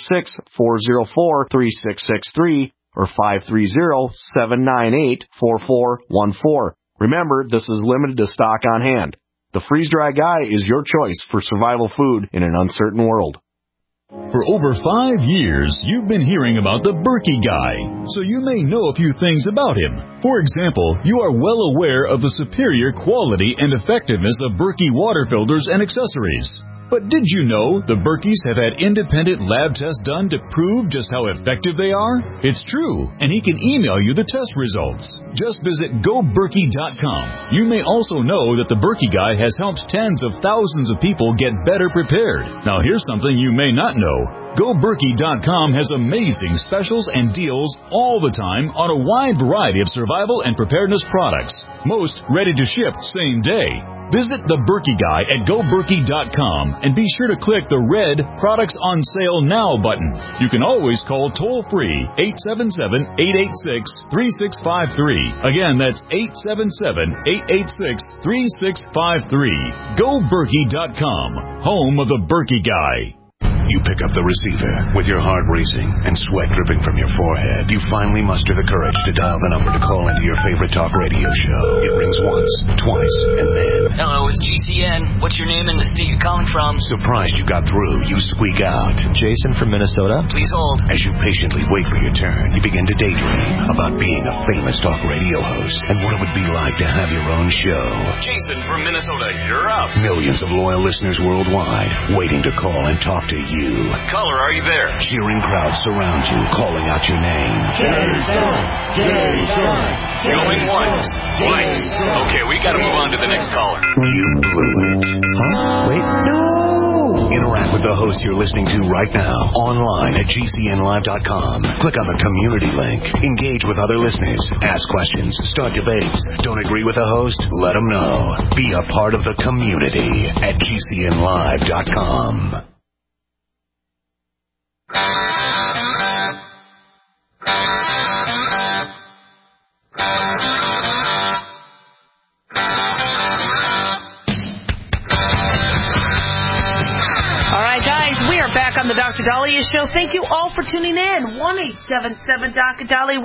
Speaker 18: 866-404-3663 or 530-798-4414. Remember, this is limited to stock on hand. The Freeze-Dry Guy is your choice for survival food in an uncertain world.
Speaker 2: For over 5 years, you've been hearing about the Berkey Guy, so you may know a few things about him. For example, you are well aware of the superior quality and effectiveness of Berkey water filters and accessories. But did you know the Berkeys have had independent lab tests done to prove just how effective they are? It's true, and he can email you the test results. Just visit GoBerkey.com. You may also know that the Berkey Guy has helped tens of thousands of people get better prepared. Now here's something you may not know. GoBerkey.com has amazing specials and deals all the time on a wide variety of survival and preparedness products. Most ready to ship same day. Visit the Berkey Guy at GoBerkey.com and be sure to click the red Products on Sale Now button. You can always call toll-free 877-886-3653. Again, that's 877-886-3653. GoBerkey.com, home of the Berkey Guy.
Speaker 1: You pick up the receiver with your heart racing and sweat dripping from your forehead. You finally muster the courage to dial the number to call into your favorite talk radio show. It rings once, twice, and then...
Speaker 19: Hello, it's GCN. What's your name and the state you're calling from?
Speaker 1: Surprised you got through, you squeak out.
Speaker 20: Jason from Minnesota.
Speaker 19: Please hold.
Speaker 1: As you patiently wait for your turn, you begin to daydream about being a famous talk radio host and what it would be like to have your own show.
Speaker 19: Jason from Minnesota, you're up.
Speaker 1: Millions of loyal listeners worldwide waiting to call and talk to you.
Speaker 19: Caller, are you there?
Speaker 1: Cheering crowds surround you, calling out your name.
Speaker 14: Jason! Jason!
Speaker 19: Going once, twice. Okay, we gotta move on to the next caller.
Speaker 1: You blew it.
Speaker 20: Huh? Wait, no!
Speaker 1: Interact with the host you're listening to right now, online at GCNlive.com. Click on the community link. Engage with other listeners. Ask questions. Start debates. Don't agree with the host? Let them know. Be a part of the community at GCNlive.com.
Speaker 4: On the Dr. Dr. Dahlia Show. Thank you all for tuning in. 1-877-Dr.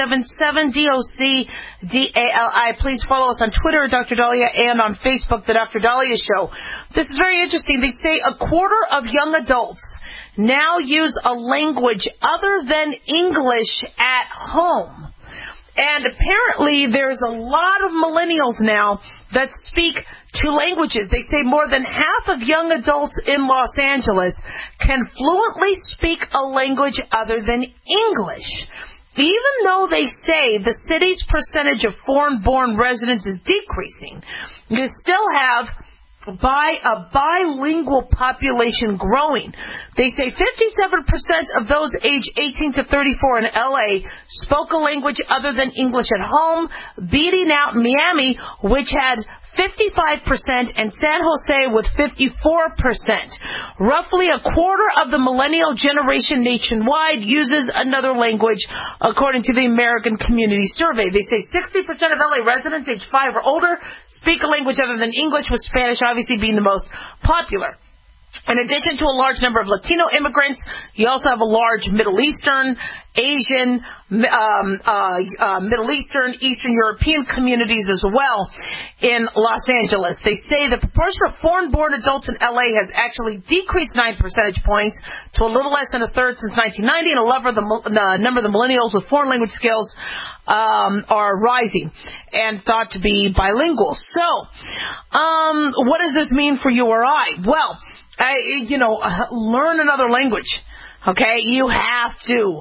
Speaker 4: 1-877-DOC-DALI. Please follow us on Twitter, Dr. Dahlia, and on Facebook, The Dr. Dahlia Show. This is very interesting. They say a quarter of young adults now use a language other than English at home. And apparently there's a lot of millennials now that speak two languages. They say more than half of young adults in Los Angeles can fluently speak a language other than English. Even though they say the city's percentage of foreign-born residents is decreasing, you still have a bilingual population growing. They say 57% of those aged 18 to 34 in L.A. spoke a language other than English at home, beating out Miami, which had 55%, and San Jose with 54%. Roughly a quarter of the millennial generation nationwide uses another language, according to the American Community Survey. They say 60% of LA residents aged 5 or older speak a language other than English, with Spanish obviously being the most popular. In addition to a large number of Latino immigrants, you also have a large Middle Eastern, Asian, Middle Eastern, Eastern European communities as well in Los Angeles. They say the proportion of foreign-born adults in L.A. has actually decreased 9 percentage points to a little less than a third since 1990, and a number of the millennials with foreign language skills are rising and thought to be bilingual. So, what does this mean for you or I? Well, learn another language. Okay, you have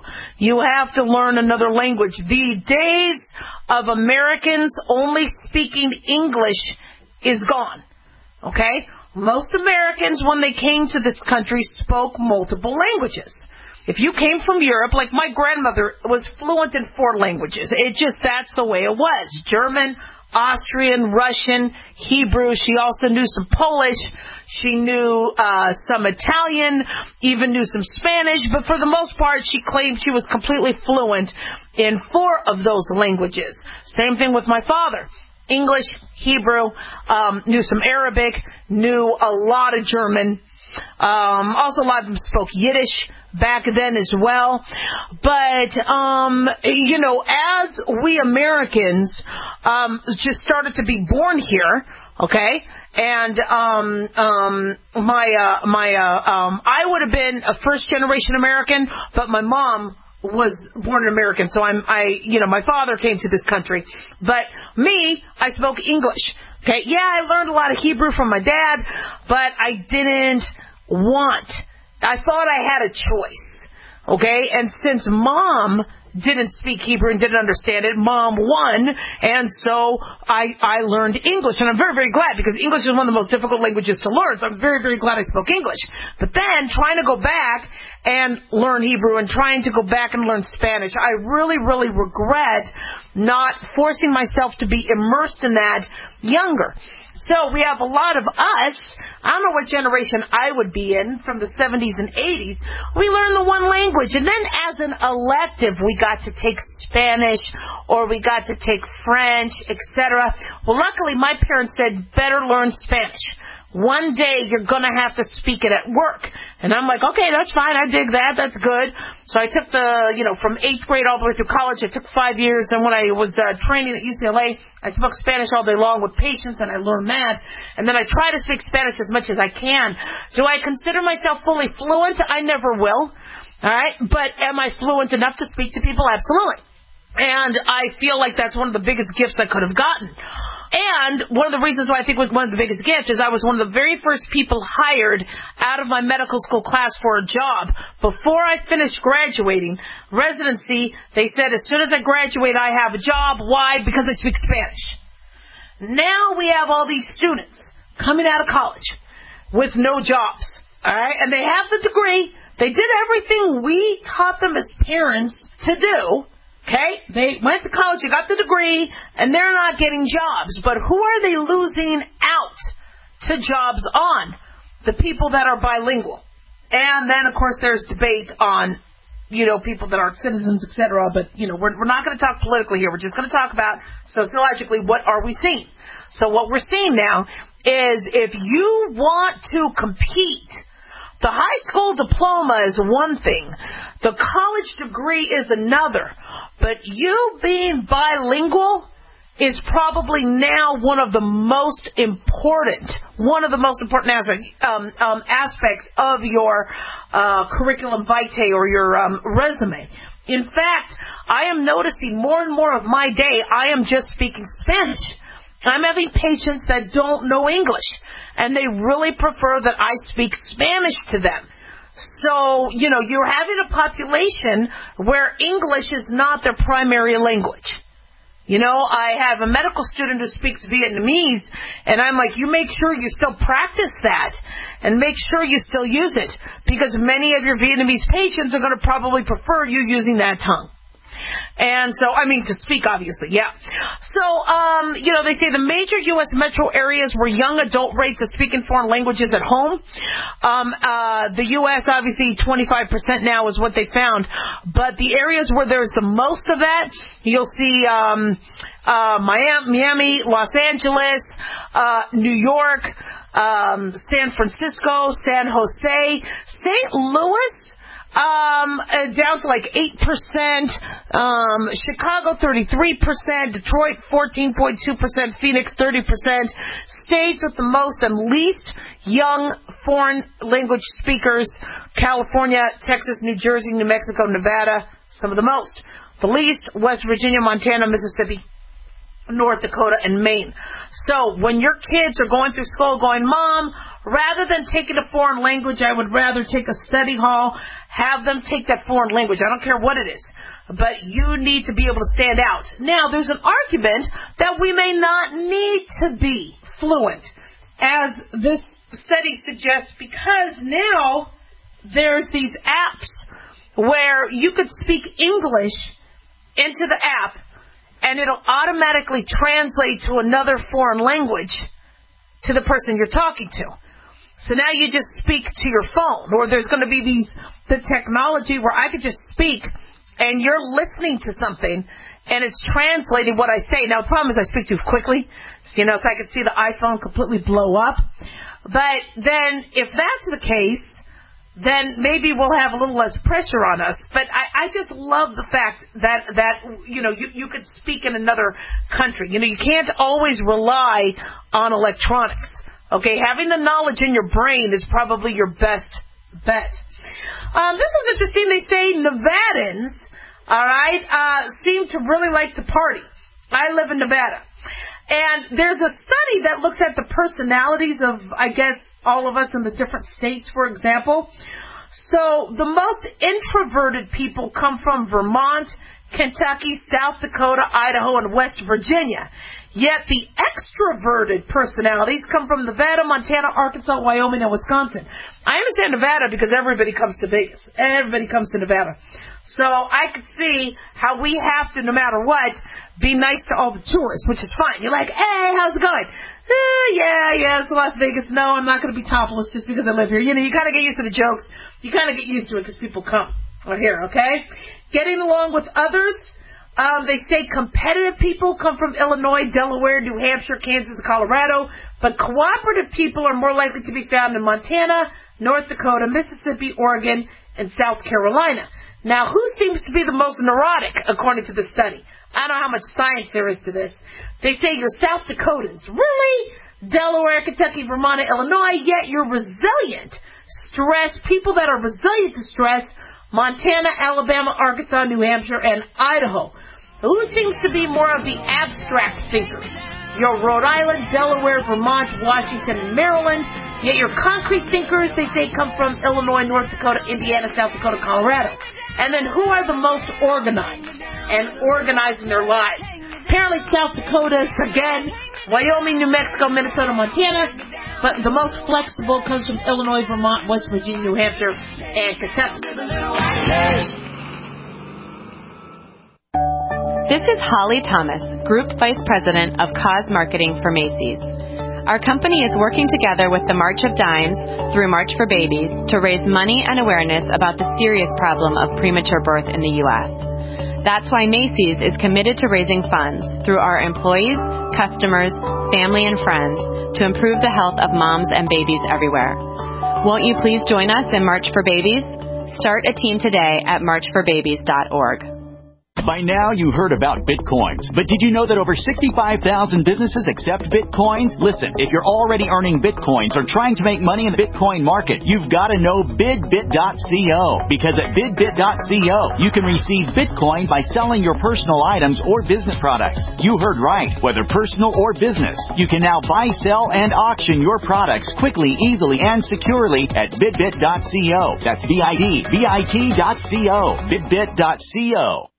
Speaker 4: to learn another language. The days of Americans only speaking English is gone. Okay, most Americans, when they came to this country, spoke multiple languages. If you came from Europe, like my grandmother was fluent in 4 languages. That's the way it was. German, Austrian, Russian, Hebrew. She also knew some Polish. She knew some Italian, even knew some Spanish. But for the most part, she claimed she was completely fluent in 4 of those languages. Same thing with my father. English, Hebrew, knew some Arabic, knew a lot of German. Also, a lot of them spoke Yiddish back then as well. But, as we Americans just started to be born here, okay, and I would have been a first-generation American, but my mom was born an American, so my father came to this country. But me, I spoke English. Okay, yeah, I learned a lot of Hebrew from my dad, but I didn't want. I thought I had a choice. Okay, and since Mom didn't speak Hebrew and didn't understand it, Mom won, and so I learned English. And I'm very, very glad, because English is one of the most difficult languages to learn, so I'm very, very glad I spoke English. But then, trying to go back and learn Hebrew and trying to go back and learn Spanish, I really, really regret not forcing myself to be immersed in that younger. So we have a lot of us, I don't know what generation I would be in, from the 70s and 80s, we learned the one language, and then as an elective we got to take Spanish, or we got to take French, etc. Well, luckily my parents said, better learn Spanish. One day you're going to have to speak it at work. And I'm like, okay, that's fine. I dig that. That's good. So I took from 8th grade all the way through college, I took 5 years. And when I was training at UCLA, I spoke Spanish all day long with patients, and I learned that. And then I try to speak Spanish as much as I can. Do I consider myself fully fluent? I never will. All right. But am I fluent enough to speak to people? Absolutely. And I feel like that's one of the biggest gifts I could have gotten. And one of the reasons why I think it was one of the biggest gifts is I was one of the very first people hired out of my medical school class for a job. Before I finished graduating residency, they said as soon as I graduate, I have a job. Why? Because I speak Spanish. Now we have all these students coming out of college with no jobs. All right? And they have the degree. They did everything we taught them as parents to do. Okay, they went to college, they got the degree, and they're not getting jobs. But who are they losing out to jobs on? The people that are bilingual. And then, of course, there's debate on, people that aren't citizens, etc. But, we're not going to talk politically here. We're just going to talk about sociologically, what are we seeing? So what we're seeing now is if you want to compete The high school diploma is one thing. The college degree is another. But you being bilingual is probably now one of the most important aspects of your curriculum vitae or your resume. In fact, I am noticing more and more of my day, I am just speaking Spanish. I'm having patients that don't know English, and they really prefer that I speak Spanish to them. So, you're having a population where English is not their primary language. I have a medical student who speaks Vietnamese, and I'm like, you make sure you still practice that and make sure you still use it, because many of your Vietnamese patients are going to probably prefer you using that tongue. And so, to speak, obviously, yeah. So, they say the major U.S. metro areas where young adult rates of speaking foreign languages at home. The U.S., obviously, 25% now is what they found. But the areas where there's the most of that, you'll see Miami, Los Angeles, New York, San Francisco, San Jose, St. Louis, down to like 8%, Chicago 33%, Detroit 14.2%, Phoenix 30%, states with the most and least young foreign language speakers, California, Texas, New Jersey, New Mexico, Nevada, some of the most. The least, West Virginia, Montana, Mississippi, North Dakota, and Maine. So when your kids are going through school going, Mom, rather than taking a foreign language, I would rather take a study hall, have them take that foreign language. I don't care what it is. But you need to be able to stand out. Now, there's an argument that we may not need to be fluent, as this study suggests, because now there's these apps where you could speak English into the app, and it'll automatically translate to another foreign language to the person you're talking to. So now you just speak to your phone, or there's going to be the technology where I could just speak, and you're listening to something, and it's translating what I say. Now, the problem is I speak too quickly, so I could see the iPhone completely blow up. But then, if that's the case, then maybe we'll have a little less pressure on us. But I just love the fact that you could speak in another country. You can't always rely on electronics. Okay, having the knowledge in your brain is probably your best bet. This is interesting. They say Nevadans, all right, seem to really like to party. I live in Nevada. And there's a study that looks at the personalities of, I guess, all of us in the different states, for example. So the most introverted people come from Vermont, Kentucky, South Dakota, Idaho, and West Virginia. Yet the extroverted personalities come from Nevada, Montana, Arkansas, Wyoming, and Wisconsin. I understand Nevada because everybody comes to Vegas. Everybody comes to Nevada. So I could see how we have to, no matter what, be nice to all the tourists, which is fine. You're like, hey, how's it going? Yeah, it's Las Vegas. No, I'm not going to be topless just because I live here. You kind of get used to the jokes. You kind of get used to it because people come here, okay? Getting along with others. They say competitive people come from Illinois, Delaware, New Hampshire, Kansas, and Colorado, but cooperative people are more likely to be found in Montana, North Dakota, Mississippi, Oregon, and South Carolina. Now, who seems to be the most neurotic, according to the study? I don't know how much science there is to this. They say you're South Dakotans. Really? Delaware, Kentucky, Vermont, and Illinois, yet you're resilient. People that are resilient to stress, Montana, Alabama, Arkansas, New Hampshire, and Idaho. Who seems to be more of the abstract thinkers? Your Rhode Island, Delaware, Vermont, Washington, and Maryland. Yet your concrete thinkers, they say, come from Illinois, North Dakota, Indiana, South Dakota, Colorado. And then who are the most organized and organizing their lives? Apparently South Dakota, again, Wyoming, New Mexico, Minnesota, Montana. But the most flexible comes from Illinois, Vermont, West Virginia, New Hampshire, and Kentucky.
Speaker 21: This is Holly Thomas, Group Vice President of Cause Marketing for Macy's. Our company is working together with the March of Dimes through March for Babies to raise money and awareness about the serious problem of premature birth in the U.S. That's why Macy's is committed to raising funds through our employees, customers, family, and friends to improve the health of moms and babies everywhere. Won't you please join us in March for Babies? Start a team today at marchforbabies.org.
Speaker 8: By now, you've heard about Bitcoins, but did you know that over 65,000 businesses accept Bitcoins? Listen, if you're already earning Bitcoins or trying to make money in the Bitcoin market, you've got to know BidBit.co, because at BidBit.co, you can receive Bitcoin by selling your personal items or business products. You heard right, whether personal or business. You can now buy, sell, and auction your products quickly, easily, and securely at BidBit.co. That's BidBit.co. BidBit.co.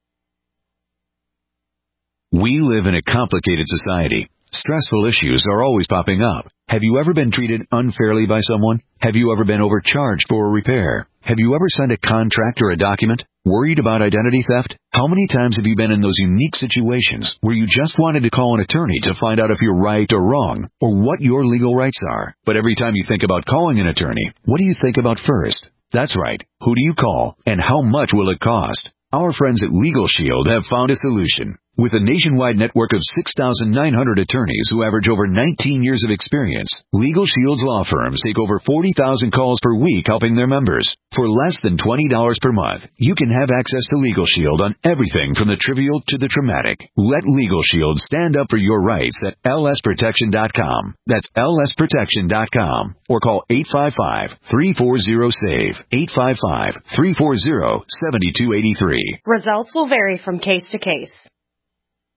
Speaker 1: We live in a complicated society. Stressful issues are always popping up. Have you ever been treated unfairly by someone? Have you ever been overcharged for a repair? Have you ever signed a contract or a document? Worried about identity theft? How many times have you been in those unique situations where you just wanted to call an attorney to find out if you're right or wrong, or what your legal rights are? But every time you think about calling an attorney, what do you think about first? That's right. Who do you call, and how much will it cost? Our friends at Legal Shield have found a solution. With a nationwide network of 6,900 attorneys who average over 19 years of experience, Legal Shield's law firms take over 40,000 calls per week helping their members. For less than $20 per month, you can have access to Legal Shield on everything from the trivial to the traumatic. Let Legal Shield stand up for your rights at lsprotection.com. That's lsprotection.com. Or call 855-340-SAVE. 855-340-7283.
Speaker 13: Results will vary from case to case.